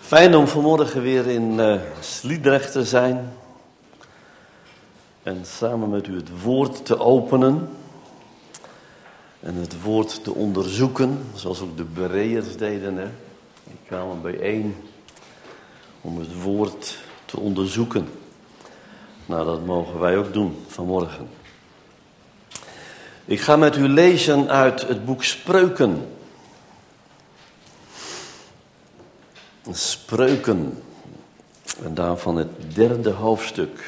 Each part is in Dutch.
Fijn om vanmorgen weer in Sliedrecht te zijn en samen met u het woord te openen en het woord te onderzoeken, zoals ook de Bereërs deden. Die kwamen bijeen om het woord te onderzoeken. Nou, dat mogen wij ook doen vanmorgen. Ik ga met u lezen uit het boek Spreuken. Spreuken, en daarvan het 3e hoofdstuk.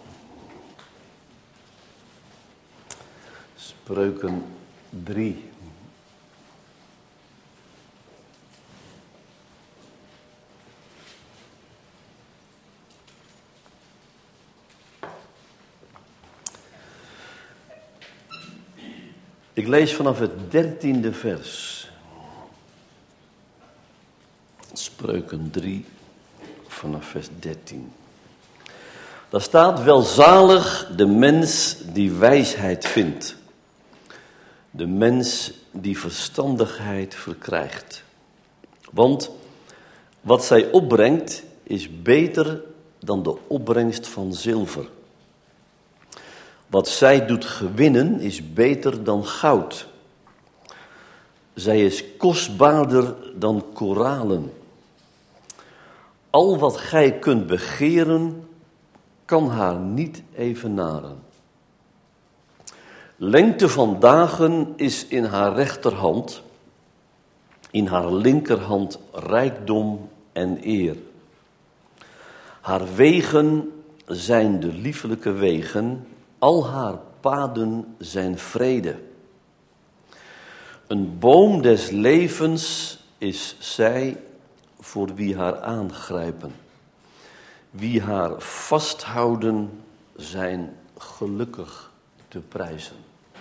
Spreuken 3. Ik lees vanaf het 13e vers. Spreuken 3, vanaf vers 13. Daar staat: welzalig de mens die wijsheid vindt, de mens die verstandigheid verkrijgt. Want wat zij opbrengt is beter dan de opbrengst van zilver. Wat zij doet gewinnen is beter dan goud. Zij is kostbaarder dan koralen. Al wat gij kunt begeren, kan haar niet evenaren. Lengte van dagen is in haar rechterhand, in haar linkerhand rijkdom en eer. Haar wegen zijn de liefelijke wegen, al haar paden zijn vrede. Een boom des levens is zij voor wie haar aangrijpen. Wie haar vasthouden zijn gelukkig te prijzen.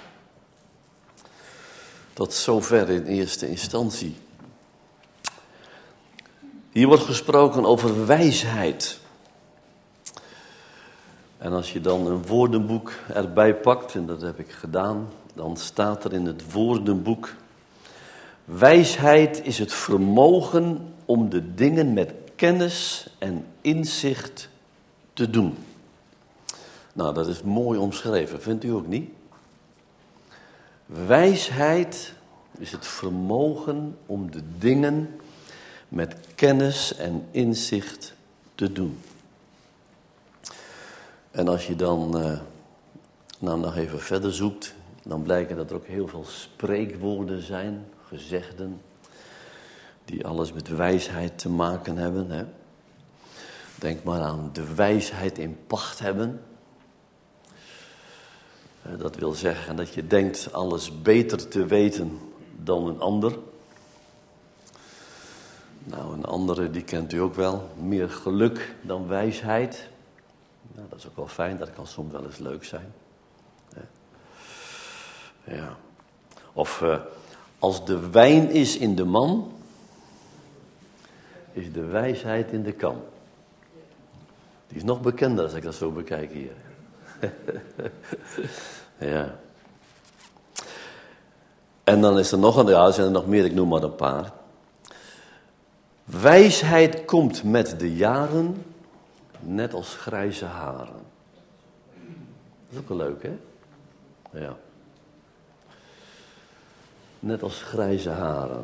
Tot zover in eerste instantie. Hier wordt gesproken over wijsheid. En als je dan een woordenboek erbij pakt, en dat heb ik gedaan, dan staat er in het woordenboek: wijsheid is het vermogen om de dingen met kennis en inzicht te doen. Nou, dat is mooi omschreven, vindt u ook niet? Wijsheid is het vermogen om de dingen met kennis en inzicht te doen. En als je dan nog even verder zoekt, dan blijken dat er ook heel veel spreekwoorden zijn, gezegden, die alles met wijsheid te maken hebben. Hè? Denk maar aan de wijsheid in pacht hebben. Dat wil zeggen dat je denkt alles beter te weten dan een ander. Nou, een andere die kent u ook wel. Meer geluk dan wijsheid. Nou, dat is ook wel fijn, dat kan soms wel eens leuk zijn. Ja. Of als de wijn is in de man, is de wijsheid in de kan. Die is nog bekender als ik dat zo bekijk hier. Ja. En dan is er nog een, ja, er zijn er nog meer, ik noem maar een paar. Wijsheid komt met de jaren, net als grijze haren. Dat is ook wel leuk, hè? Ja. Net als grijze haren.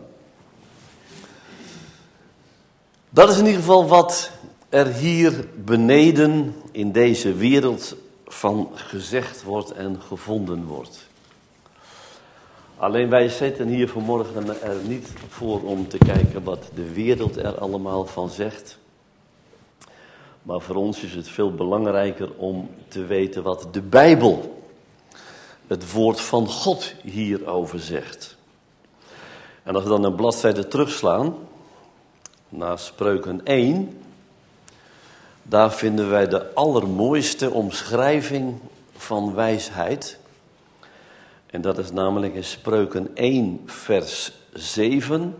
Dat is in ieder geval wat er hier beneden in deze wereld van gezegd wordt en gevonden wordt. Alleen wij zitten hier vanmorgen er niet voor om te kijken wat de wereld er allemaal van zegt. Maar voor ons is het veel belangrijker om te weten wat de Bijbel, het woord van God, hierover zegt. En als we dan een bladzijde terugslaan naar Spreuken 1, daar vinden wij de allermooiste omschrijving van wijsheid. En dat is namelijk in Spreuken 1 vers 7.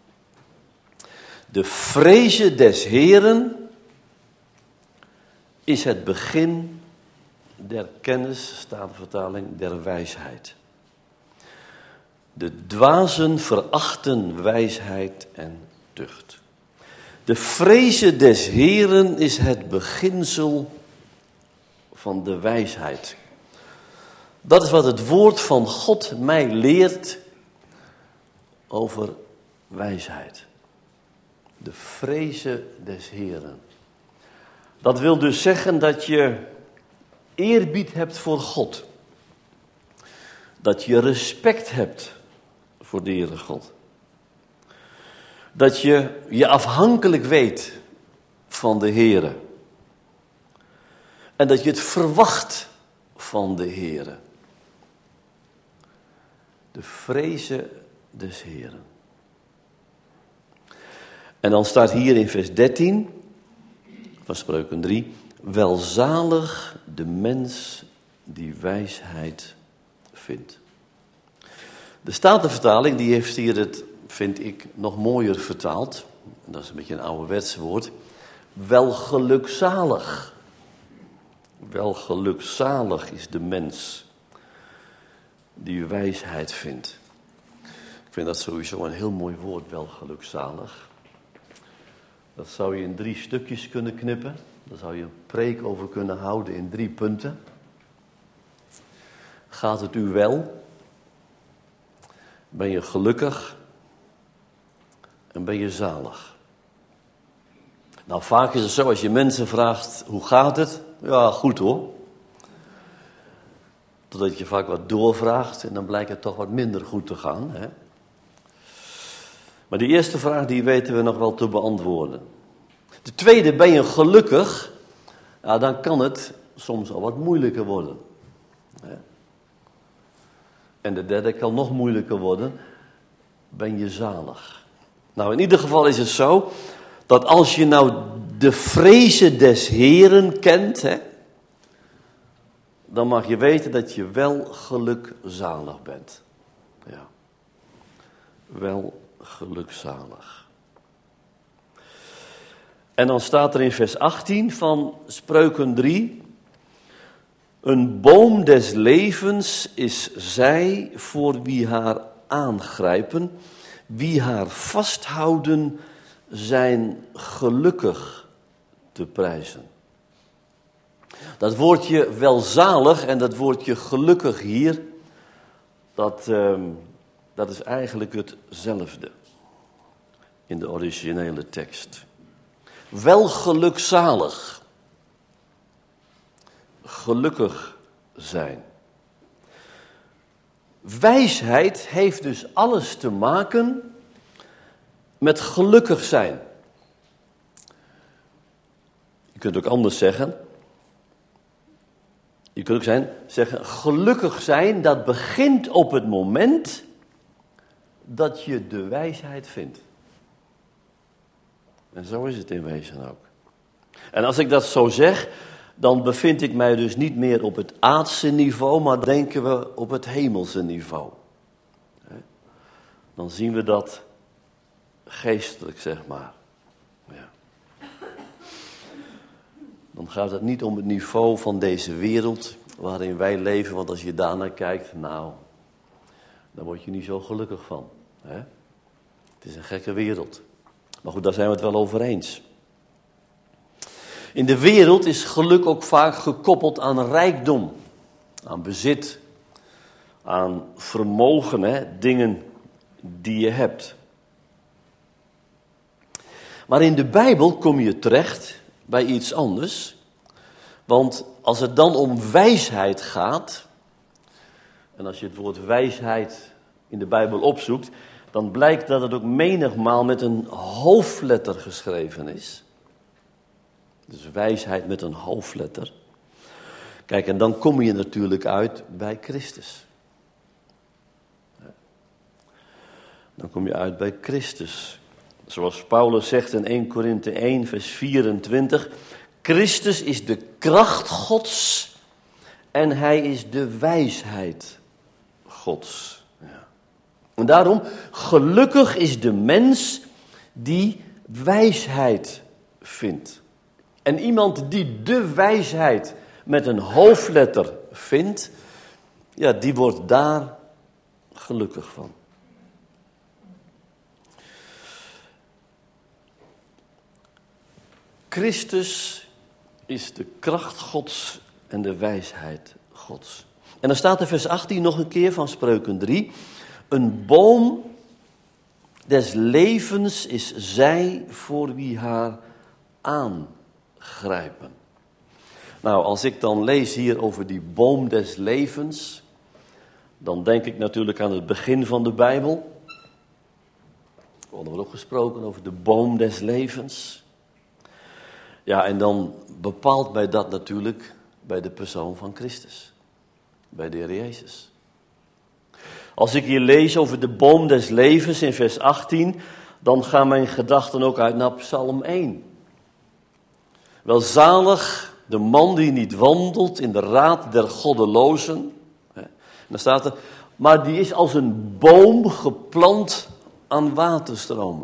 De vreze des Heeren is het begin der kennis, staat de vertaling, der wijsheid. De dwazen verachten wijsheid en tucht. De vreze des Heeren is het beginsel van de wijsheid. Dat is wat het woord van God mij leert over wijsheid. De vreze des Heeren. Dat wil dus zeggen dat je eerbied hebt voor God. Dat je respect hebt voor de Heere God. Dat je je afhankelijk weet van de Heere. En dat je het verwacht van de Heere. De vreze des Heeren. En dan staat hier in vers 13 van Spreuken 3. Welzalig de mens die wijsheid vindt. De Statenvertaling die heeft hier het, vind ik, nog mooier vertaald. En dat is een beetje een ouderwets woord. Welgelukzalig. Welgelukzalig is de mens die wijsheid vindt. Ik vind dat sowieso een heel mooi woord, welgelukzalig. Dat zou je in 3 stukjes kunnen knippen. Daar zou je een preek over kunnen houden in 3 punten. Gaat het u wel? Ben je gelukkig? En ben je zalig? Nou, vaak is het zo, als je mensen vraagt, hoe gaat het? Ja, goed hoor. Totdat je vaak wat doorvraagt en dan blijkt het toch wat minder goed te gaan. Hè? Maar die eerste vraag, die weten we nog wel te beantwoorden. De tweede, ben je gelukkig? Ja, dan kan het soms al wat moeilijker worden. Hè? En de derde kan nog moeilijker worden. Ben je zalig? Nou, in ieder geval is het zo dat als je nou de vreze des Heeren kent, hè, dan mag je weten dat je wel gelukzalig bent. Ja. Wel gelukzalig. En dan staat er in vers 18 van Spreuken 3. Een boom des levens is zij voor wie haar aangrijpen. Wie haar vasthouden zijn gelukkig te prijzen. Dat woordje welzalig en dat woordje gelukkig hier, dat is eigenlijk hetzelfde in de originele tekst. Wel gelukzalig. Gelukkig zijn. Wijsheid heeft dus alles te maken met gelukkig zijn. Je kunt ook anders zeggen. Je kunt ook zeggen, gelukkig zijn, dat begint op het moment dat je de wijsheid vindt. En zo is het in wezen ook. En als ik dat zo zeg, dan bevind ik mij dus niet meer op het aardse niveau, maar denken we op het hemelse niveau. Dan zien we dat geestelijk, zeg maar. Ja. Dan gaat het niet om het niveau van deze wereld waarin wij leven, want als je daarnaar kijkt, nou, daar word je niet zo gelukkig van. Hè? Het is een gekke wereld. Maar goed, daar zijn we het wel over eens. In de wereld is geluk ook vaak gekoppeld aan rijkdom, aan bezit, aan vermogen, hè? Dingen die je hebt. Maar in de Bijbel kom je terecht bij iets anders. Want als het dan om wijsheid gaat, en als je het woord wijsheid in de Bijbel opzoekt, dan blijkt dat het ook menigmaal met een hoofdletter geschreven is. Dus wijsheid met een hoofdletter. Kijk, en dan kom je natuurlijk uit bij Christus. Dan kom je uit bij Christus. Zoals Paulus zegt in 1 Korinthe 1 vers 24. Christus is de kracht Gods en hij is de wijsheid Gods. Ja. En daarom, gelukkig is de mens die wijsheid vindt. En iemand die de wijsheid met een hoofdletter vindt, ja, die wordt daar gelukkig van. Christus is de kracht Gods en de wijsheid Gods. En dan staat in vers 18 nog een keer van Spreuken 3. Een boom des levens is zij voor wie haar aangrijpen. Nou, als ik dan lees hier over die boom des levens, dan denk ik natuurlijk aan het begin van de Bijbel. We hadden ook gesproken over de boom des levens. Ja, en dan bepaalt mij dat natuurlijk bij de persoon van Christus. Bij de Heer Jezus. Als ik hier lees over de boom des levens in vers 18, dan gaan mijn gedachten ook uit naar Psalm 1. Welzalig de man die niet wandelt in de raad der goddelozen. En dan staat er, maar die is als een boom geplant aan waterstromen.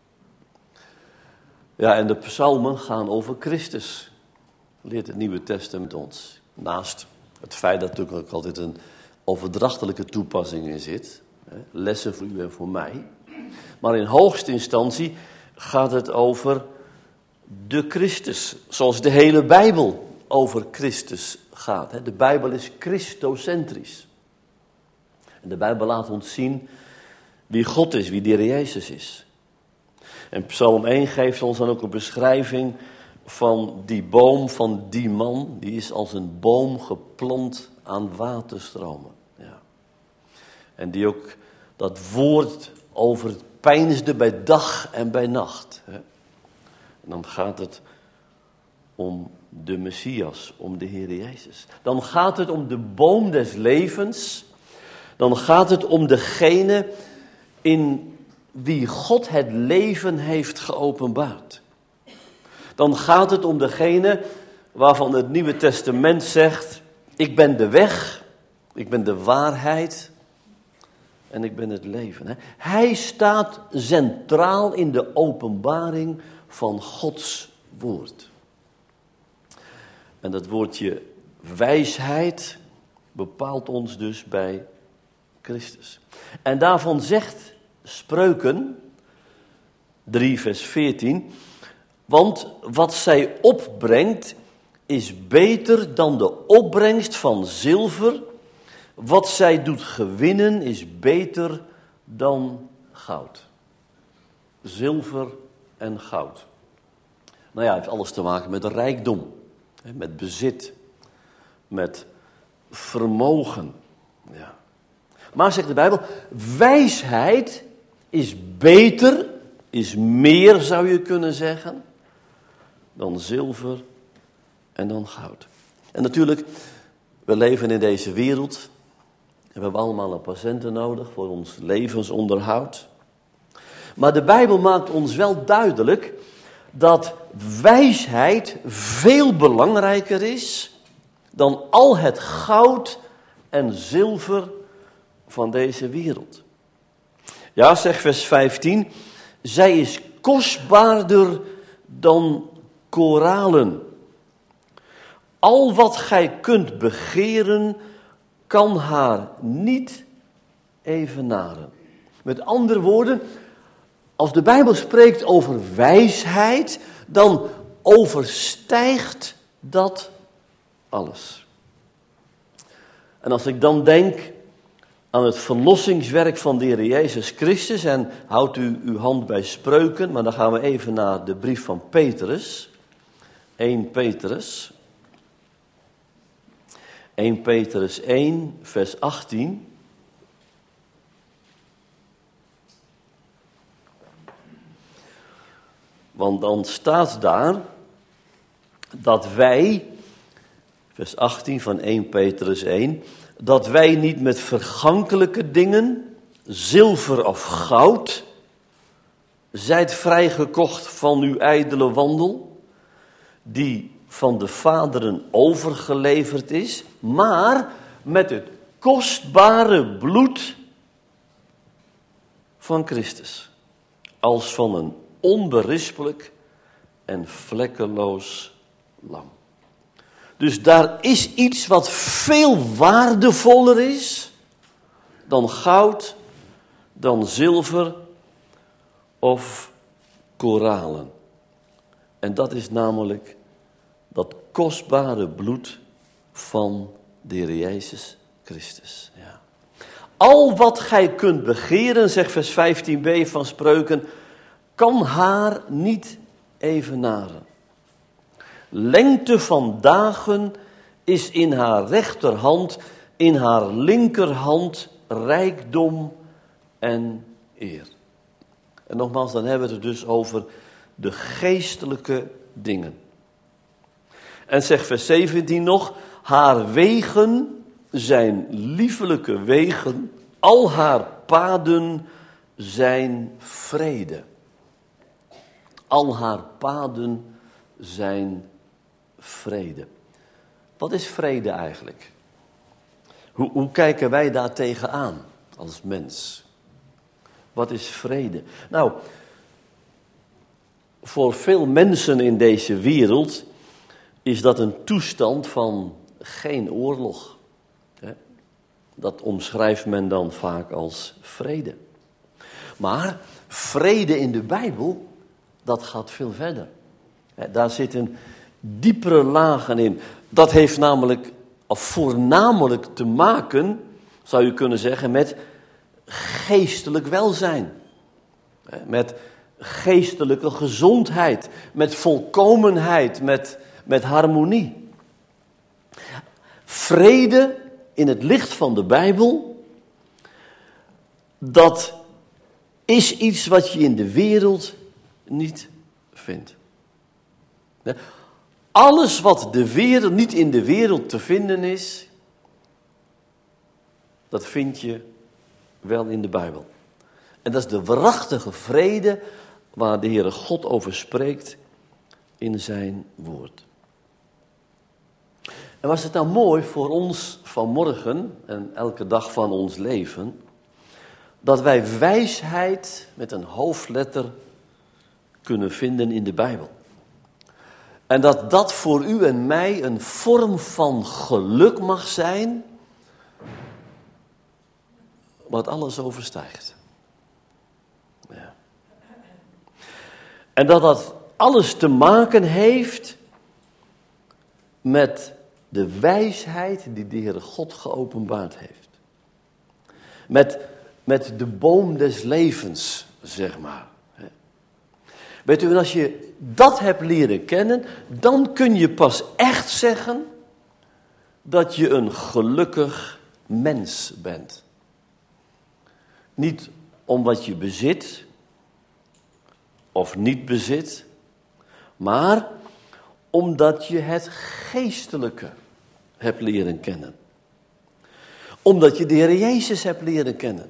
Ja, en de psalmen gaan over Christus, leert het Nieuwe Testament ons. Naast het feit dat er natuurlijk ook altijd een overdrachtelijke toepassing in zit. Lessen voor u en voor mij. Maar in hoogste instantie gaat het over de Christus. Zoals de hele Bijbel over Christus gaat. De Bijbel is christocentrisch. En de Bijbel laat ons zien wie God is, wie de Heer Jezus is. En Psalm 1 geeft ons dan ook een beschrijving van die boom, van die man. Die is als een boom geplant aan waterstromen. Ja. En die ook dat woord over het peinsde bij dag en bij nacht. Hè. En dan gaat het om de Messias, om de Heer Jezus. Dan gaat het om de boom des levens. Dan gaat het om degene in wie God het leven heeft geopenbaard. Dan gaat het om degene waarvan het Nieuwe Testament zegt, ik ben de weg, ik ben de waarheid en ik ben het leven. Hij staat centraal in de openbaring van Gods woord. En dat woordje wijsheid bepaalt ons dus bij Christus. En daarvan zegt Spreuken 3 vers 14, want wat zij opbrengt is beter dan de opbrengst van zilver. Wat zij doet gewinnen is beter dan goud. Zilver en goud. Nou ja, het heeft alles te maken met rijkdom, met bezit, met vermogen. Ja. Maar zegt de Bijbel, wijsheid is beter, is meer zou je kunnen zeggen, dan zilver en dan goud. En natuurlijk, we leven in deze wereld en we hebben allemaal een patiënten nodig voor ons levensonderhoud. Maar de Bijbel maakt ons wel duidelijk dat wijsheid veel belangrijker is dan al het goud en zilver van deze wereld. Ja, zegt vers 15, zij is kostbaarder dan koralen. Al wat gij kunt begeren, kan haar niet evenaren. Met andere woorden, als de Bijbel spreekt over wijsheid, dan overstijgt dat alles. En als ik dan denk aan het verlossingswerk van de Heer Jezus Christus, en houdt u uw hand bij Spreuken, maar dan gaan we even naar de brief van Petrus, 1 Petrus 1 vers 18. Want dan staat daar dat wij, vers 18 van 1 Petrus 1, dat wij niet met vergankelijke dingen, zilver of goud, zijt vrijgekocht van uw ijdele wandel, die van de vaderen overgeleverd is, maar met het kostbare bloed van Christus, als van een onberispelijk en vlekkeloos lam. Dus daar is iets wat veel waardevoller is dan goud, dan zilver of koralen. En dat is namelijk dat kostbare bloed van de Heer Jezus Christus. Ja. Al wat gij kunt begeren, zegt vers 15b van Spreuken, kan haar niet evenaren. Lengte van dagen is in haar rechterhand, in haar linkerhand rijkdom en eer. En nogmaals, dan hebben we het dus over de geestelijke dingen. En zegt vers 17 nog, haar wegen zijn liefelijke wegen, al haar paden zijn vrede. Al haar paden zijn vrede. Wat is vrede eigenlijk? Hoe kijken wij daar tegenaan als mens? Wat is vrede? Nou, voor veel mensen in deze wereld is dat een toestand van geen oorlog. Dat omschrijft men dan vaak als vrede. Maar vrede in de Bijbel, dat gaat veel verder. Daar zitten diepere lagen in. Dat heeft namelijk, of voornamelijk te maken, zou je kunnen zeggen, met geestelijk welzijn. Met geestelijke gezondheid, met volkomenheid, met harmonie. Vrede in het licht van de Bijbel, dat is iets wat je in de wereld niet vindt. Alles wat niet in de wereld te vinden is, dat vind je wel in de Bijbel. En dat is de waarachtige vrede waar de Heere God over spreekt in zijn woord. En was het nou mooi voor ons vanmorgen en elke dag van ons leven, dat wij wijsheid met een hoofdletter kunnen vinden in de Bijbel. En dat dat voor u en mij een vorm van geluk mag zijn, wat alles overstijgt. Ja. En dat dat alles te maken heeft met de wijsheid die de Heere God geopenbaard heeft. Met de boom des levens, zeg maar. Weet u, en als je dat hebt leren kennen, dan kun je pas echt zeggen dat je een gelukkig mens bent. Niet om wat je bezit of niet bezit, maar omdat je het geestelijke hebt leren kennen. Omdat je de Heer Jezus hebt leren kennen.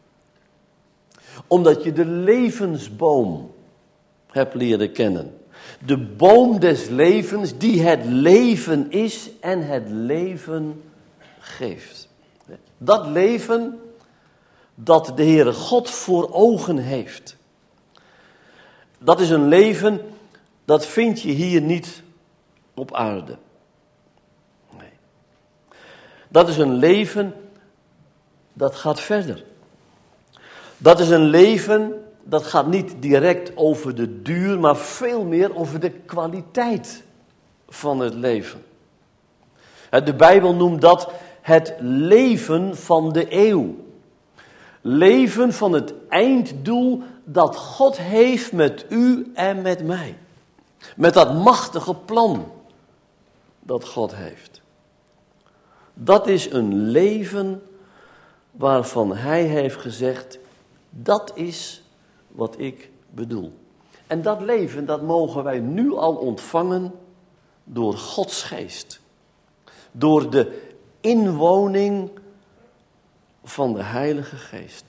Omdat je de levensboom hebt leren kennen. De boom des levens die het leven is en het leven geeft. Dat leven dat de Heere God voor ogen heeft. Dat is een leven, dat vind je hier niet op aarde. Nee. Dat is een leven, dat gaat verder. Dat is een leven, dat gaat niet direct over de duur, maar veel meer over de kwaliteit van het leven. De Bijbel noemt dat het leven van de eeuw. Leven van het einddoel dat God heeft met u en met mij. Met dat machtige plan dat God heeft. Dat is een leven waarvan Hij heeft gezegd, dat is wat ik bedoel. En dat leven, dat mogen wij nu al ontvangen door Gods geest. Door de inwoning van de Heilige Geest.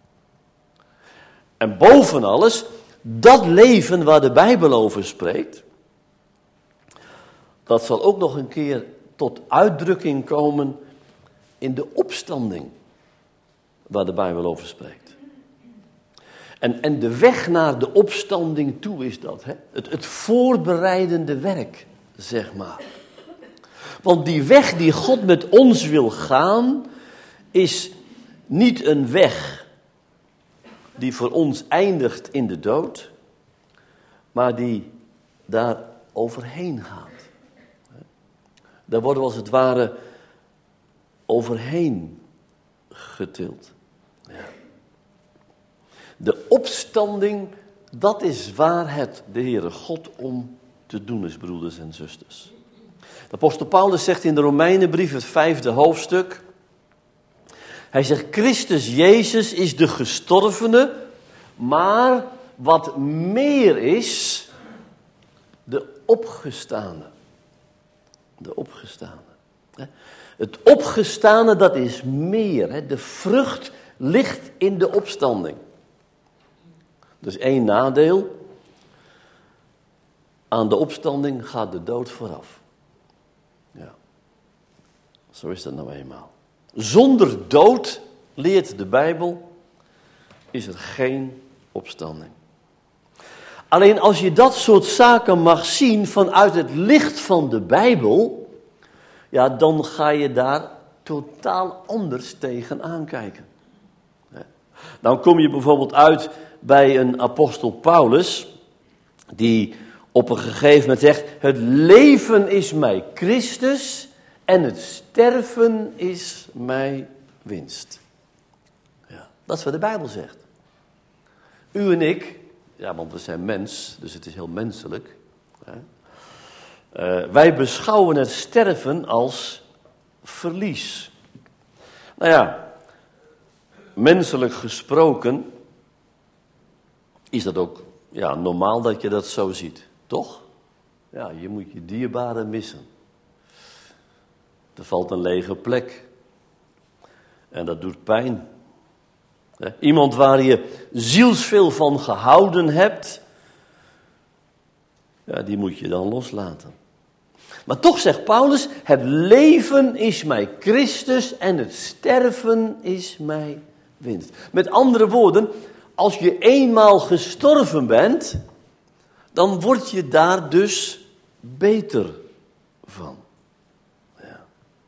En boven alles, dat leven waar de Bijbel over spreekt, dat zal ook nog een keer tot uitdrukking komen in de opstanding waar de Bijbel over spreekt. En de weg naar de opstanding toe is dat, hè? Het voorbereidende werk, zeg maar. Want die weg die God met ons wil gaan, is niet een weg die voor ons eindigt in de dood, maar die daar overheen gaat. Daar worden we als het ware overheen getild. Ja. De opstanding, dat is waar het de Heere God om te doen is, broeders en zusters. De apostel Paulus zegt in de Romeinenbrief, het 5e hoofdstuk. Hij zegt, Christus Jezus is de gestorvene, maar wat meer is, de opgestane. De opgestane. Het opgestane, dat is meer. De vrucht ligt in de opstanding. Dus één nadeel. Aan de opstanding gaat de dood vooraf. Ja. Zo is dat nou eenmaal. Zonder dood, leert de Bijbel, is er geen opstanding. Alleen als je dat soort zaken mag zien vanuit het licht van de Bijbel, ja, dan ga je daar totaal anders tegen aankijken. Dan kom je bijvoorbeeld uit bij een apostel Paulus, die op een gegeven moment zegt, het leven is mij Christus en het sterven is mij winst. Ja, dat is wat de Bijbel zegt. U en ik, ja, want we zijn mens, dus het is heel menselijk. Wij beschouwen het sterven als verlies. Nou ja, menselijk gesproken is dat ook normaal dat je dat zo ziet, toch? Ja, je moet je dierbaren missen. Er valt een lege plek. En dat doet pijn. Iemand waar je zielsveel van gehouden hebt, ja, die moet je dan loslaten. Maar toch zegt Paulus, het leven is mij Christus en het sterven is mij winst. Met andere woorden, als je eenmaal gestorven bent, dan word je daar dus beter van. Ja.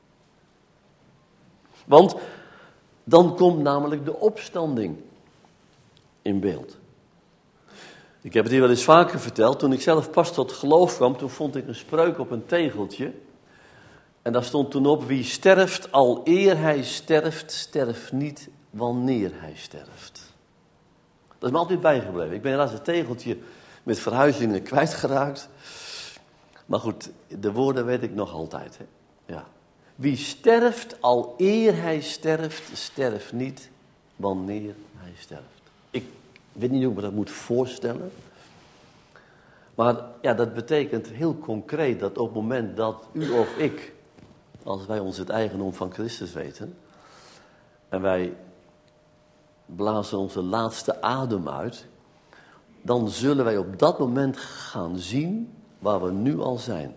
Want dan komt namelijk de opstanding in beeld. Ik heb het hier wel eens vaker verteld. Toen ik zelf pas tot geloof kwam, toen vond ik een spreuk op een tegeltje. En daar stond toen op, wie sterft al eer hij sterft, sterft niet wanneer hij sterft. Dat is me altijd bijgebleven. Ik ben helaas het tegeltje met verhuizingen kwijtgeraakt. Maar goed, de woorden weet ik nog altijd. Hè? Ja. Wie sterft al eer hij sterft, sterft niet wanneer hij sterft. Ik weet niet hoe ik me dat moet voorstellen. Maar ja, dat betekent heel concreet dat op het moment dat u of ik, als wij ons het eigendom van Christus weten, en wij blazen onze laatste adem uit, dan zullen wij op dat moment gaan zien waar we nu al zijn.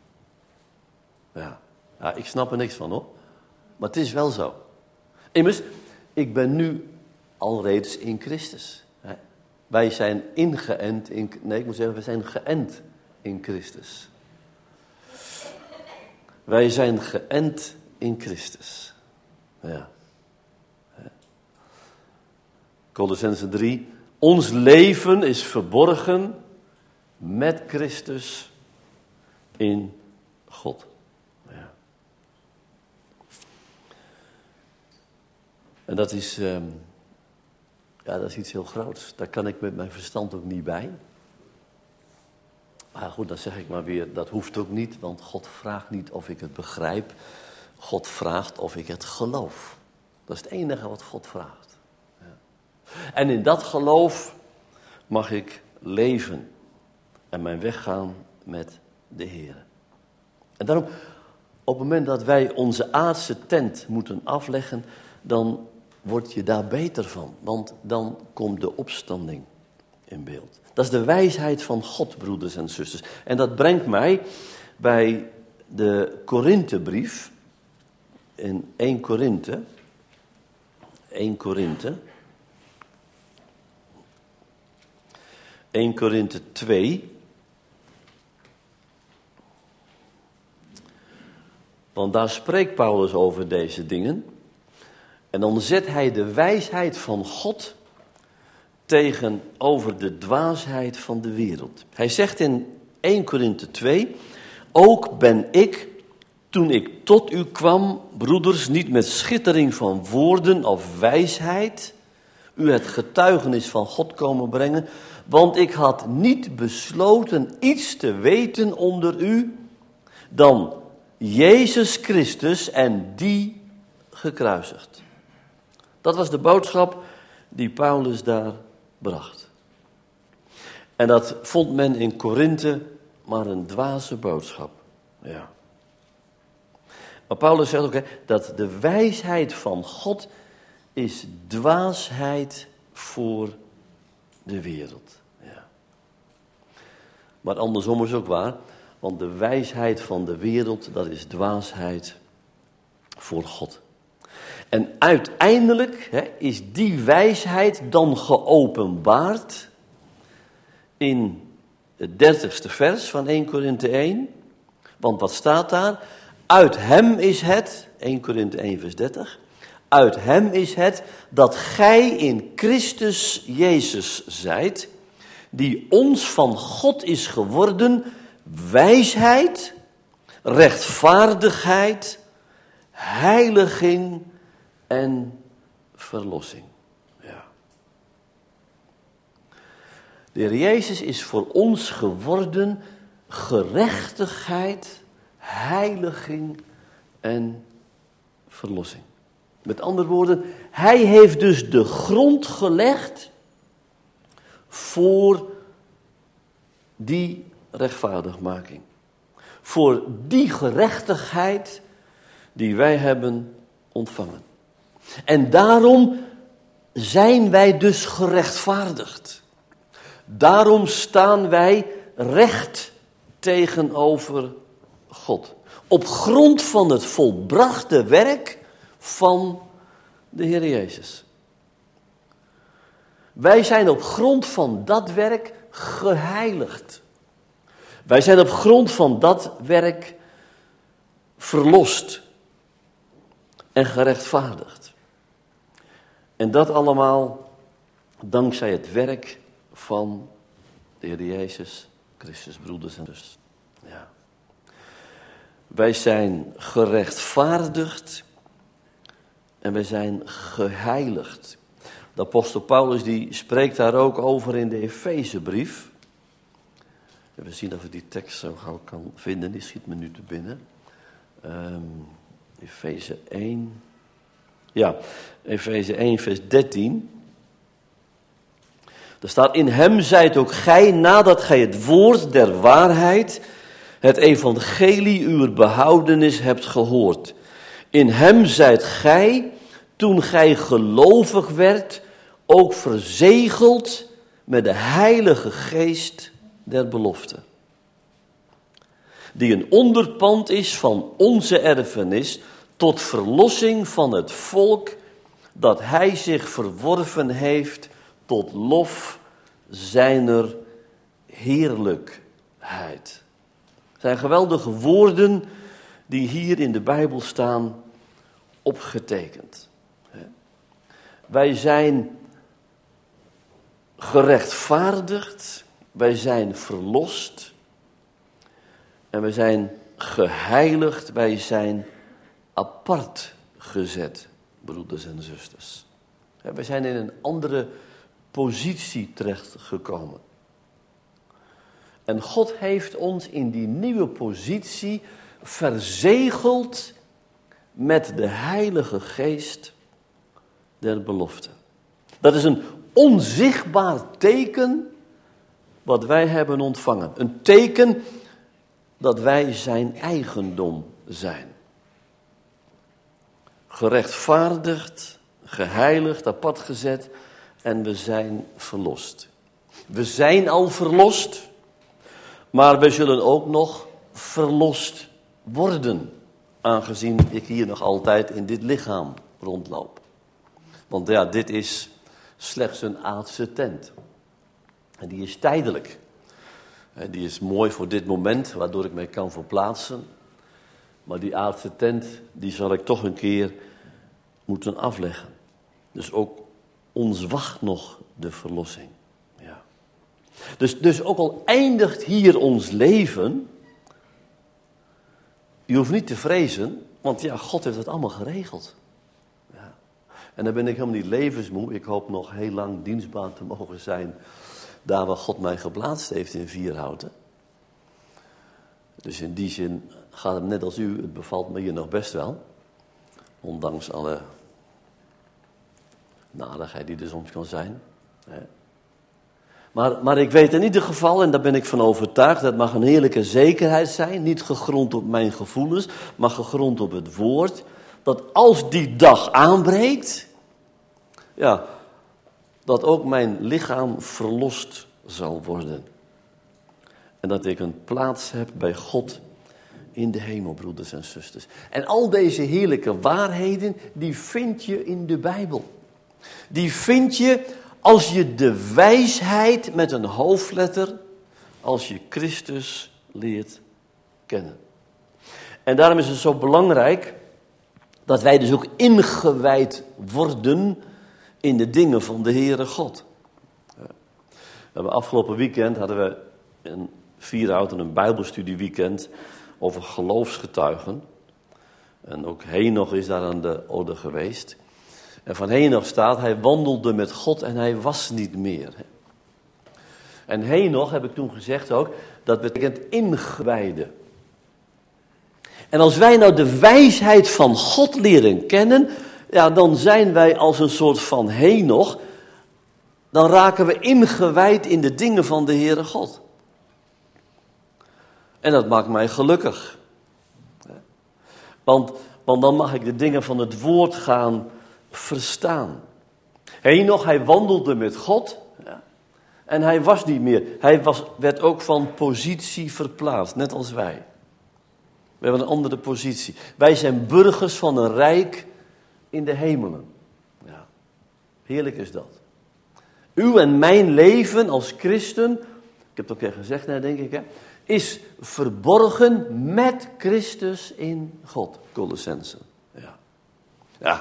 Ja, ik snap er niks van hoor. Maar het is wel zo. Immers, ik ben nu al reeds in Christus. Wij zijn ingeënt in... Nee, ik moet zeggen, we zijn geënt in Christus. Wij zijn geënt in Christus. Ja. Kolossenzen 3. Ons leven is verborgen met Christus in God. Ja. En dat is... dat is iets heel groots. Daar kan ik met mijn verstand ook niet bij. Maar goed, dan zeg ik maar weer, dat hoeft ook niet. Want God vraagt niet of ik het begrijp. God vraagt of ik het geloof. Dat is het enige wat God vraagt. Ja. En in dat geloof mag ik leven. En mijn weg gaan met de Heer. En daarom, op het moment dat wij onze aardse tent moeten afleggen, dan word je daar beter van, want dan komt de opstanding in beeld. Dat is de wijsheid van God, broeders en zusters. En dat brengt mij bij de Korinthebrief, in 1 Korinthe. 1 Korinthe 2. Want daar spreekt Paulus over deze dingen. En dan zet hij de wijsheid van God tegenover de dwaasheid van de wereld. Hij zegt in 1 Korinthe 2. Ook ben ik, toen ik tot u kwam, broeders, niet met schittering van woorden of wijsheid, u het getuigenis van God komen brengen, want ik had niet besloten iets te weten onder u dan Jezus Christus en die gekruisigd. Dat was de boodschap die Paulus daar bracht. En dat vond men in Korinthe maar een dwaze boodschap. Ja. Maar Paulus zegt ook dat de wijsheid van God is dwaasheid voor de wereld. Ja. Maar andersom is ook waar, want de wijsheid van de wereld, dat is dwaasheid voor God. En uiteindelijk is die wijsheid dan geopenbaard in het 30ste vers van 1 Korinthe 1. Want wat staat daar? Uit hem is het, 1 Korinthe 1 vers 30, uit hem is het dat gij in Christus Jezus zijt, die ons van God is geworden, wijsheid, rechtvaardigheid, heiliging en verlossing. Ja. De Heer Jezus is voor ons geworden gerechtigheid, heiliging en verlossing. Met andere woorden, hij heeft dus de grond gelegd voor die rechtvaardigmaking. Voor die gerechtigheid die wij hebben ontvangen. En daarom zijn wij dus gerechtvaardigd. Daarom staan wij recht tegenover God. Op grond van het volbrachte werk van de Heer Jezus. Wij zijn op grond van dat werk geheiligd. Wij zijn op grond van dat werk verlost en gerechtvaardigd. En dat allemaal dankzij het werk van de Heer Jezus Christus, broeders en zusters. Ja. Wij zijn gerechtvaardigd en wij zijn geheiligd. De apostel Paulus die spreekt daar ook over in de Efezebrief. We zien of ik die tekst zo gauw kan vinden, die schiet me nu te binnen. Efeze 1. Ja, Efeze 1 vers 13. Er staat, in hem zijt ook gij, nadat gij het woord der waarheid, het evangelie uwer behoudenis hebt gehoord. In hem zijt gij, toen gij gelovig werd, ook verzegeld met de Heilige Geest der belofte. Die een onderpand is van onze erfenis tot verlossing van het volk dat hij zich verworven heeft tot lof zijner heerlijkheid. Het zijn geweldige woorden die hier in de Bijbel staan opgetekend. Wij zijn gerechtvaardigd, wij zijn verlost en wij zijn geheiligd, wij zijn apart gezet, broeders en zusters. Wij zijn in een andere positie terechtgekomen. En God heeft ons in die nieuwe positie verzegeld met de Heilige Geest der belofte. Dat is een onzichtbaar teken wat wij hebben ontvangen. Een teken dat wij zijn eigendom zijn. Gerechtvaardigd, geheiligd, apart gezet en we zijn verlost. We zijn al verlost, maar we zullen ook nog verlost worden, aangezien ik hier nog altijd in dit lichaam rondloop. Want ja, dit is slechts een aardse tent. En die is tijdelijk. Die is mooi voor dit moment, waardoor ik mij kan verplaatsen. Maar die aardse tent, die zal ik toch een keer moeten afleggen. Dus ook ons wacht nog de verlossing. Ja. Dus ook al eindigt hier ons leven, je hoeft niet te vrezen, want ja, God heeft het allemaal geregeld. Ja. En dan ben ik helemaal niet levensmoe. Ik hoop nog heel lang dienstbaar te mogen zijn daar waar God mij geplaatst heeft in Vierhouten. Dus in die zin gaat het net als u, het bevalt me hier nog best wel. Ondanks alle narigheid die er soms kan zijn. Maar ik weet in ieder geval, en daar ben ik van overtuigd, dat mag een heerlijke zekerheid zijn. Niet gegrond op mijn gevoelens, maar gegrond op het woord. Dat als die dag aanbreekt, ja, dat ook mijn lichaam verlost zal worden. En dat ik een plaats heb bij God in de hemel, broeders en zusters. En al deze heerlijke waarheden, die vind je in de Bijbel. Die vind je als je de wijsheid met een hoofdletter, als je Christus leert kennen. En daarom is het zo belangrijk dat wij dus ook ingewijd worden in de dingen van de Heere God. Afgelopen weekend hadden we in Vierhouten een Bijbelstudieweekend over geloofsgetuigen. En ook Henoch is daar aan de orde geweest. En van Henoch staat, hij wandelde met God en hij was niet meer. En Henoch, heb ik toen gezegd ook, dat betekent ingewijde. En als wij nou de wijsheid van God leren kennen, ja, dan zijn wij als een soort van Henoch. Dan raken we ingewijd in de dingen van de Heere God. En dat maakt mij gelukkig. Want dan mag ik de dingen van het woord gaan verstaan. Henoch, hij wandelde met God. Ja, en hij was niet meer. Werd ook van positie verplaatst, net als wij. We hebben een andere positie. Wij zijn burgers van een rijk in de hemelen. Ja, heerlijk is dat. Uw en mijn leven als christen, ik heb het ook al gezegd, denk ik, is verborgen met Christus in God. Colossenzen. Ja,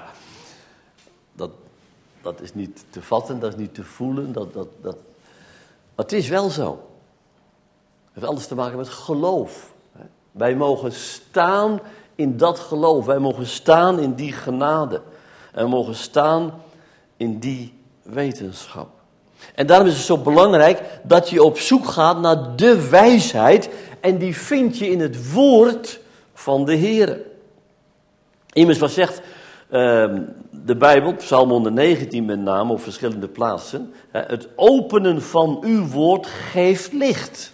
dat is niet te vatten, dat is niet te voelen. Maar het is wel zo. Het heeft alles te maken met geloof. Wij mogen staan in dat geloof. Wij mogen staan in die genade. En we mogen staan in die wetenschap. En daarom is het zo belangrijk dat je op zoek gaat naar de wijsheid. En die vind je in het woord van de Heere. Immers, wat zegt de Bijbel, Psalm 119 met name, op verschillende plaatsen. Het openen van uw woord geeft licht.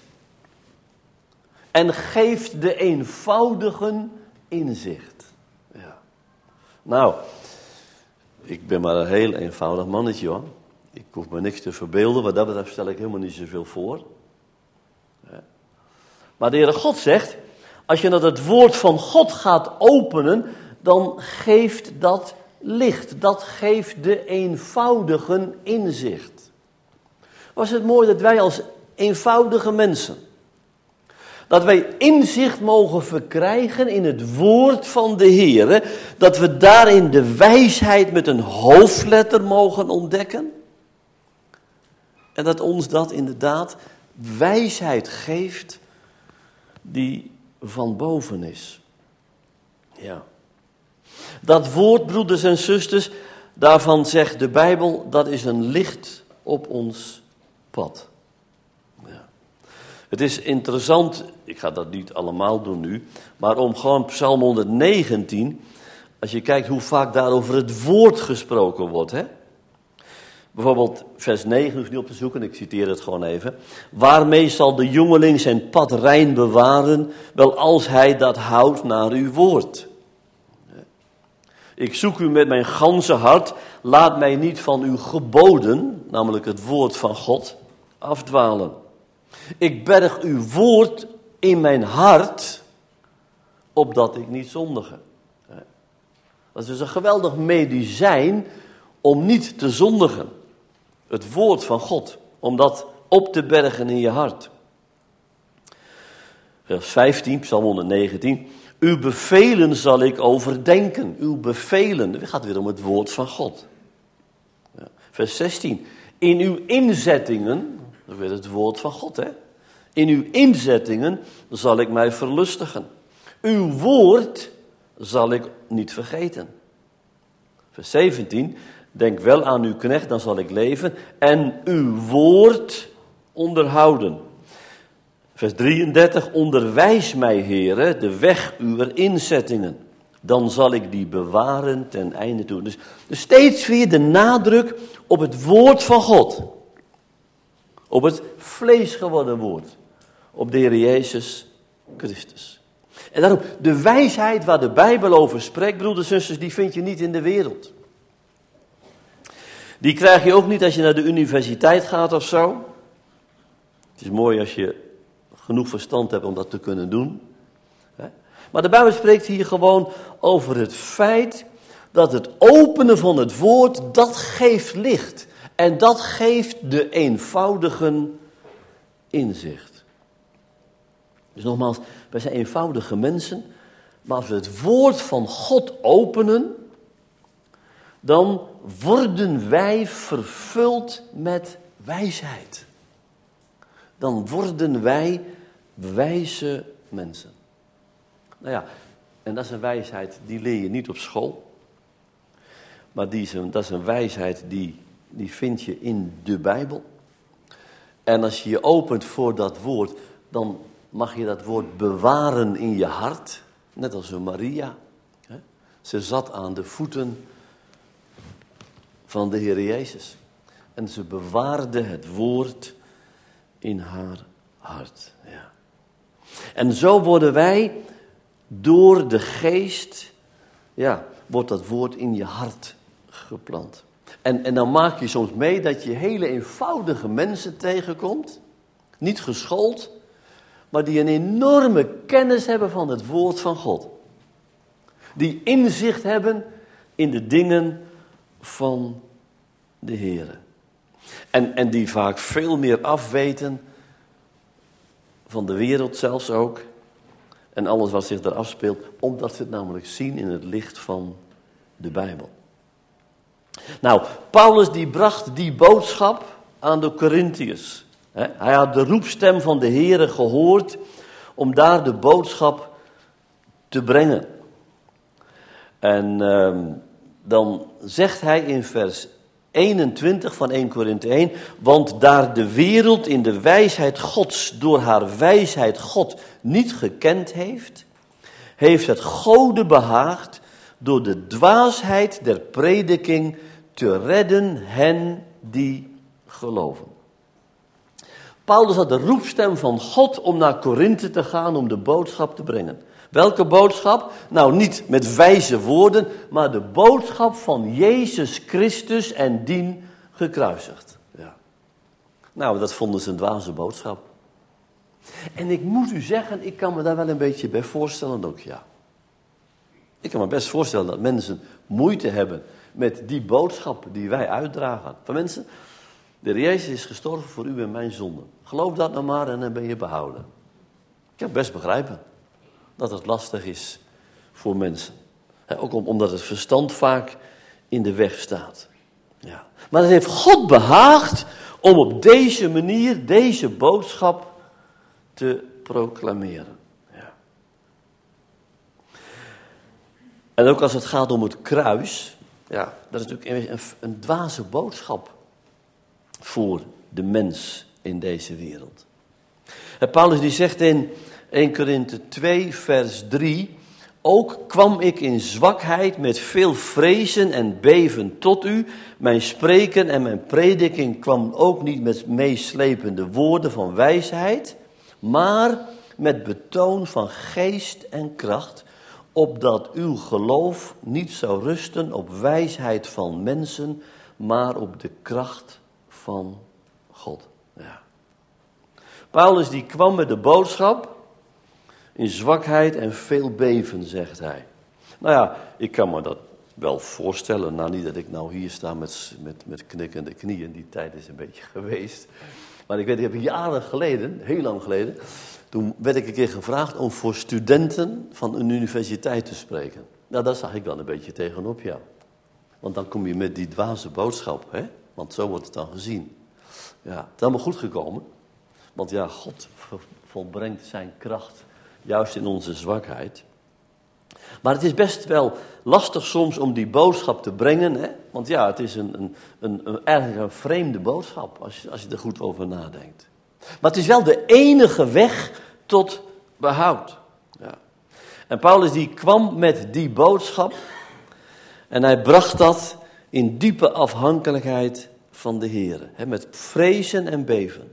En geeft de eenvoudigen inzicht. Ja. Nou, ik ben maar een heel eenvoudig mannetje hoor. Ik hoef me niks te verbeelden, wat dat betreft stel ik helemaal niet zoveel voor. Ja. Maar de Heere God zegt, als je naar het woord van God gaat openen, dan geeft dat licht. Dat geeft de eenvoudigen inzicht. Was het mooi dat wij als eenvoudige mensen, dat wij inzicht mogen verkrijgen in het woord van de Heere, dat we daarin de wijsheid met een hoofdletter mogen ontdekken. En dat ons dat inderdaad wijsheid geeft die van boven is. Ja. Dat woord, broeders en zusters, daarvan zegt de Bijbel, dat is een licht op ons pad. Ja. Het is interessant, ik ga dat niet allemaal doen nu, maar om gewoon Psalm 119, als je kijkt hoe vaak daar over het woord gesproken wordt, hè. Bijvoorbeeld vers 9, hoef je niet op te zoeken, ik citeer het gewoon even. Waarmee zal de jongeling zijn pad rein bewaren, wel als hij dat houdt naar uw woord. Ik zoek u met mijn ganse hart, laat mij niet van uw geboden, namelijk het woord van God, afdwalen. Ik berg uw woord in mijn hart, opdat ik niet zondige. Dat is dus een geweldig medicijn om niet te zondigen. Het woord van God, om dat op te bergen in je hart. Vers 15, Psalm 119. Uw bevelen zal ik overdenken. Uw bevelen. Het gaat weer om het woord van God. Ja. Vers 16. In uw inzettingen, Dat is weer het woord van God, hè. In uw inzettingen zal ik mij verlustigen. Uw woord zal ik niet vergeten. Vers 17. Denk wel aan uw knecht, dan zal ik leven. En uw woord onderhouden. Vers 33. Onderwijs mij, Heere, de weg uw inzettingen. Dan zal ik die bewaren ten einde toe. Dus steeds weer de nadruk op het woord van God. Op het vlees geworden woord. Op de Heer Jezus Christus. En daarom, de wijsheid waar de Bijbel over spreekt, broeders en zusters, die vind je niet in de wereld. Die krijg je ook niet als je naar de universiteit gaat of zo. Het is mooi als je genoeg verstand hebt om dat te kunnen doen. Maar de Bijbel spreekt hier gewoon over het feit dat het openen van het woord, dat geeft licht. En dat geeft de eenvoudigen inzicht. Dus nogmaals, wij zijn eenvoudige mensen, maar als we het woord van God openen, dan worden wij vervuld met wijsheid. Dan worden wij wijze mensen. Nou ja, en dat is een wijsheid die leer je niet op school. Maar dat is een wijsheid die vind je in de Bijbel. En als je je opent voor dat woord, dan mag je dat woord bewaren in je hart. Net als een Maria. Ze zat aan de voeten van de Heer Jezus. En ze bewaarde het woord in haar hart. Ja. En zo worden wij door de geest, wordt dat woord in je hart geplant. En dan maak je soms mee dat je hele eenvoudige mensen tegenkomt. Niet geschoold, maar die een enorme kennis hebben van het woord van God. Die inzicht hebben in de dingen van de Heere. En die vaak veel meer afweten van de wereld zelfs ook. En alles wat zich daar afspeelt, omdat ze het namelijk zien in het licht van de Bijbel. Nou, Paulus die bracht die boodschap aan de Korintiërs. Hij had de roepstem van de Heere gehoord om daar de boodschap te brengen. En dan zegt hij in vers 21 van 1 Korinthe 1, want daar de wereld in de wijsheid Gods door haar wijsheid God niet gekend heeft, heeft het Gode behaagd door de dwaasheid der prediking te redden hen die geloven. Paulus had de roepstem van God om naar Korinthe te gaan om de boodschap te brengen. Welke boodschap? Nou, niet met wijze woorden, maar de boodschap van Jezus Christus en dien gekruisigd. Ja. Nou, dat vonden ze een dwaze boodschap. En ik moet u zeggen, ik kan me daar wel een beetje bij voorstellen ook, ja. Ik kan me best voorstellen dat mensen moeite hebben met die boodschap die wij uitdragen. Van mensen, de Heer Jezus is gestorven voor u en mijn zonden. Geloof dat nou maar en dan ben je behouden. Ik kan best begrijpen dat het lastig is voor mensen. Ook omdat het verstand vaak in de weg staat. Ja. Maar het heeft God behaagd om op deze manier deze boodschap te proclameren. Ja. En ook als het gaat om het kruis, ja, dat is natuurlijk een dwaze boodschap voor de mens in deze wereld. En Paulus die zegt in 1 Korinthe 2 vers 3, ook kwam ik in zwakheid met veel vrezen en beven tot u. Mijn spreken en mijn prediking kwam ook niet met meeslepende woorden van wijsheid, maar met betoon van geest en kracht, opdat uw geloof niet zou rusten op wijsheid van mensen, maar op de kracht van God. Ja. Paulus die kwam met de boodschap in zwakheid en veel beven, zegt hij. Nou ja, ik kan me dat wel voorstellen. Nou, niet dat ik nou hier sta met knikkende knieën. Die tijd is een beetje geweest. Maar ik weet, ik heb jaren geleden, heel lang geleden, toen werd ik een keer gevraagd om voor studenten van een universiteit te spreken. Nou, daar zag ik dan een beetje tegenop, ja. Want dan kom je met die dwaze boodschap, hè. Want zo wordt het dan gezien. Ja, het is allemaal goed gekomen. Want ja, God volbrengt zijn kracht juist in onze zwakheid. Maar het is best wel lastig soms om die boodschap te brengen. Hè? Want ja, het is eigenlijk een vreemde boodschap als je er goed over nadenkt. Maar het is wel de enige weg tot behoud. Ja. En Paulus die kwam met die boodschap. En hij bracht dat in diepe afhankelijkheid van de Heer. Met vrezen en beven.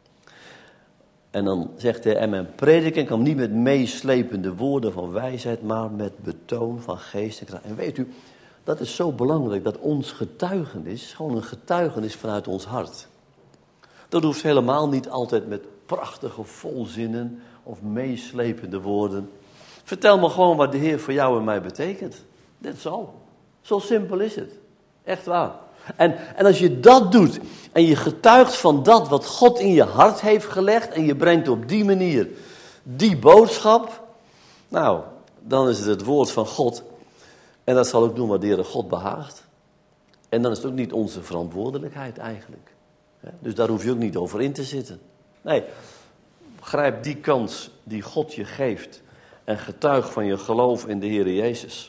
En dan zegt hij, en mijn prediking kwam niet met meeslepende woorden van wijsheid, maar met betoon van geest en kracht. En weet u, dat is zo belangrijk, dat ons getuigenis gewoon een getuigenis vanuit ons hart. Dat hoeft helemaal niet altijd met prachtige volzinnen of meeslepende woorden. Vertel me gewoon wat de Heer voor jou en mij betekent. Dit is al. Zo simpel is het. Echt waar. En als je dat doet en je getuigt van dat wat God in je hart heeft gelegd en je brengt op die manier die boodschap, nou, dan is het woord van God en dat zal ook doen wat de Heere God behaagt. En dan is het ook niet onze verantwoordelijkheid eigenlijk. Dus daar hoef je ook niet over in te zitten. Nee, grijp die kans die God je geeft en getuig van je geloof in de Heere Jezus.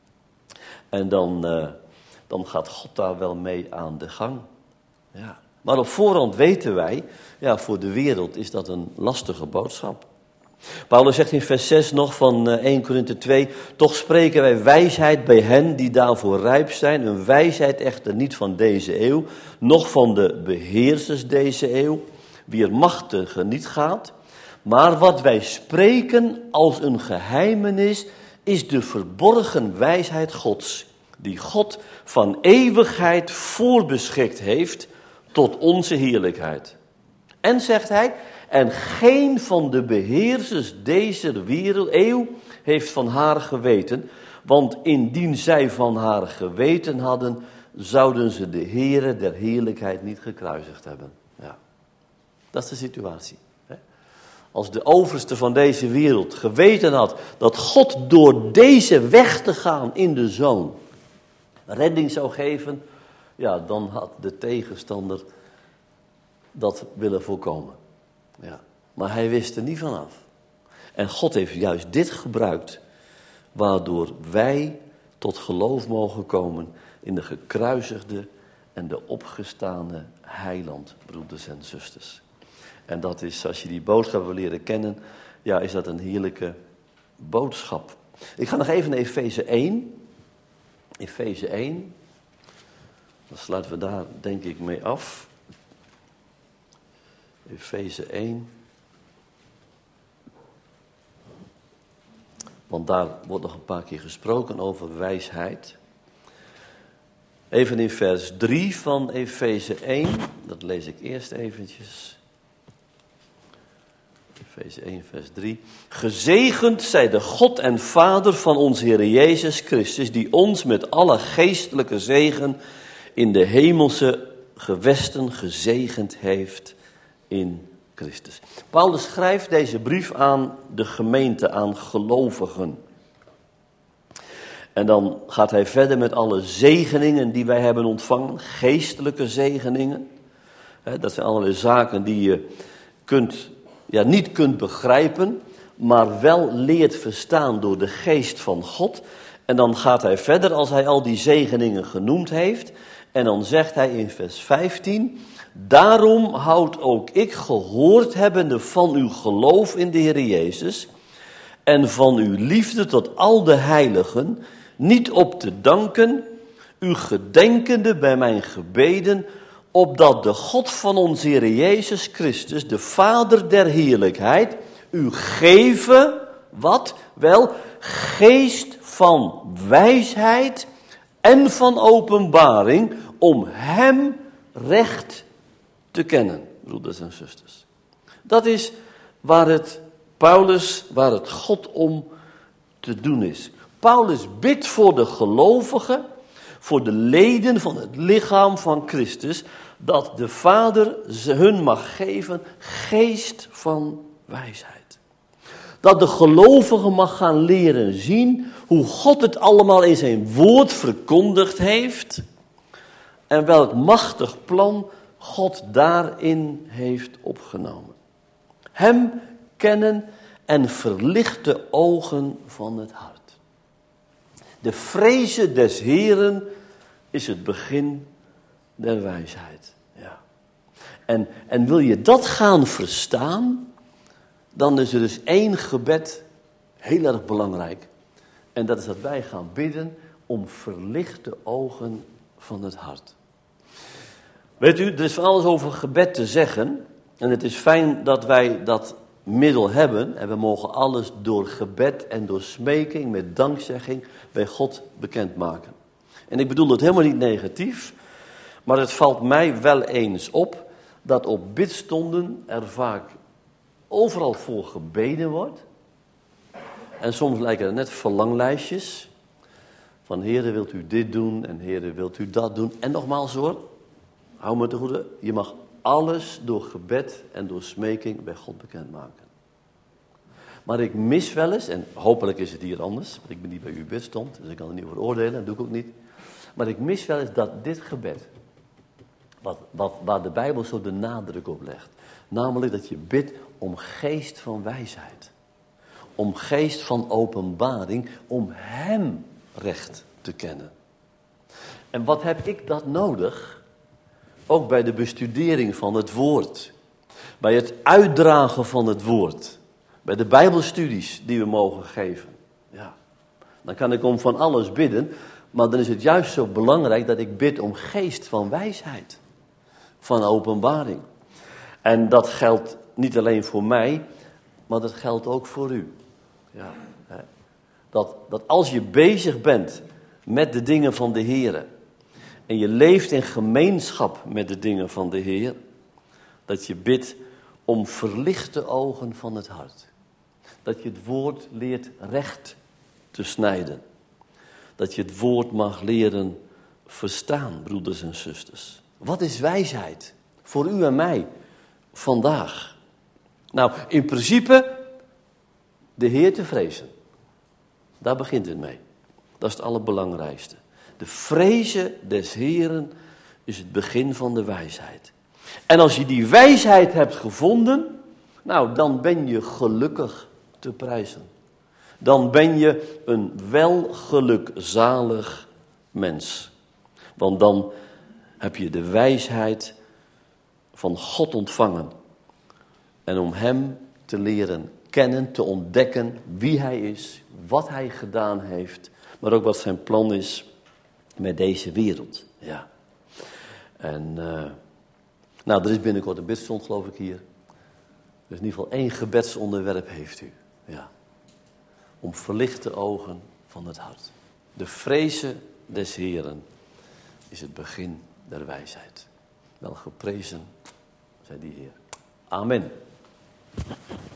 En dan gaat God daar wel mee aan de gang. Ja. Maar op voorhand weten wij, ja, voor de wereld is dat een lastige boodschap. Paulus zegt in vers 6 nog van 1 Korinthe 2, toch spreken wij wijsheid bij hen die daarvoor rijp zijn. Een wijsheid echter niet van deze eeuw, noch van de beheersers deze eeuw, wie er machtige niet gaat. Maar wat wij spreken als een geheimenis is de verborgen wijsheid Gods, die God van eeuwigheid voorbeschikt heeft tot onze heerlijkheid. En zegt hij, en geen van de beheersers deze wereldeeuw heeft van haar geweten, want indien zij van haar geweten hadden, zouden ze de Heere der heerlijkheid niet gekruisigd hebben. Ja, dat is de situatie. Als de overste van deze wereld geweten had dat God door deze weg te gaan in de Zoon redding zou geven, ja, dan had de tegenstander dat willen voorkomen. Ja. Maar hij wist er niet vanaf. En God heeft juist dit gebruikt, waardoor wij tot geloof mogen komen in de gekruisigde en de opgestane heiland, broeders en zusters. En dat is, als je die boodschap wil leren kennen, ja, is dat een heerlijke boodschap. Ik ga nog even naar Efeze 1. Efeze 1. Dan sluiten we daar denk ik mee af. Efeze 1. Want daar wordt nog een paar keer gesproken over wijsheid. Even in vers 3 van Efeze 1. Dat lees ik eerst eventjes. Efeze 1 vers 3. Gezegend zij de God en Vader van onze Heer Jezus Christus, die ons met alle geestelijke zegen in de hemelse gewesten gezegend heeft in Christus. Paulus schrijft deze brief aan de gemeente, aan gelovigen. En dan gaat hij verder met alle zegeningen die wij hebben ontvangen, geestelijke zegeningen. Dat zijn allerlei zaken die je niet kunt begrijpen, maar wel leert verstaan door de geest van God. En dan gaat hij verder als hij al die zegeningen genoemd heeft. En dan zegt hij in vers 15, daarom houd ook ik gehoord hebbende van uw geloof in de Heer Jezus en van uw liefde tot al de heiligen, niet op te danken, u gedenkende bij mijn gebeden, opdat de God van onze Heer Jezus Christus, de Vader der heerlijkheid, u geven, wat? Wel, geest van wijsheid en van openbaring, om hem recht te kennen, broeders en zusters. Dat is waar het God om te doen is. Paulus bidt voor de gelovigen, voor de leden van het lichaam van Christus, dat de Vader hun mag geven geest van wijsheid. Dat de gelovige mag gaan leren zien hoe God het allemaal in zijn woord verkondigd heeft en welk machtig plan God daarin heeft opgenomen. Hem kennen en verlichte ogen van het hart. De vreze des Heren is het begin der wijsheid. Ja. En wil je dat gaan verstaan, dan is er dus één gebed heel erg belangrijk. En dat is dat wij gaan bidden om verlichte ogen van het hart. Weet u, er is van alles over gebed te zeggen. En het is fijn dat wij dat middel hebben. En we mogen alles door gebed en door smeking met dankzegging bij God bekendmaken. En ik bedoel het helemaal niet negatief. Maar het valt mij wel eens op dat op bidstonden er vaak overal voor gebeden wordt. En soms lijken er net verlanglijstjes. Van Heere, wilt u dit doen en Heere, wilt u dat doen. En nogmaals hoor, hou me te goede, je mag alles door gebed en door smeking bij God bekendmaken. Maar ik mis wel eens, en hopelijk is het hier anders, want ik ben niet bij uw bidstond, dus ik kan er niet over oordelen, dat doe ik ook niet. Maar ik mis wel eens dat dit gebed, waar de Bijbel zo de nadruk op legt, namelijk dat je bidt om geest van wijsheid. Om geest van openbaring, om hem recht te kennen. En wat heb ik dat nodig? Ook bij de bestudering van het woord. Bij het uitdragen van het woord. Bij de Bijbelstudies die we mogen geven. Ja. Dan kan ik om van alles bidden. Maar dan is het juist zo belangrijk dat ik bid om geest van wijsheid. Van openbaring. En dat geldt niet alleen voor mij, maar dat geldt ook voor u. Ja. Dat als je bezig bent met de dingen van de Heer en je leeft in gemeenschap met de dingen van de Heer, dat je bidt om verlichte ogen van het hart. Dat je het woord leert recht te snijden. Dat je het woord mag leren verstaan, broeders en zusters. Wat is wijsheid voor u en mij vandaag? Nou, in principe de Heer te vrezen. Daar begint het mee. Dat is het allerbelangrijkste. De vreze des Heren is het begin van de wijsheid. En als je die wijsheid hebt gevonden, nou, dan ben je gelukkig te prijzen. Dan ben je een welgelukzalig mens. Want dan heb je de wijsheid van God ontvangen. En om hem te leren kennen, te ontdekken wie hij is, wat hij gedaan heeft, maar ook wat zijn plan is met deze wereld. Ja. En er is binnenkort een bidstond, geloof ik, hier. Dus in ieder geval 1 gebedsonderwerp heeft u. Ja. Om verlichte ogen van het hart. De vreze des Heren is het begin der wijsheid. Wel geprezen zij die Heer. Amen.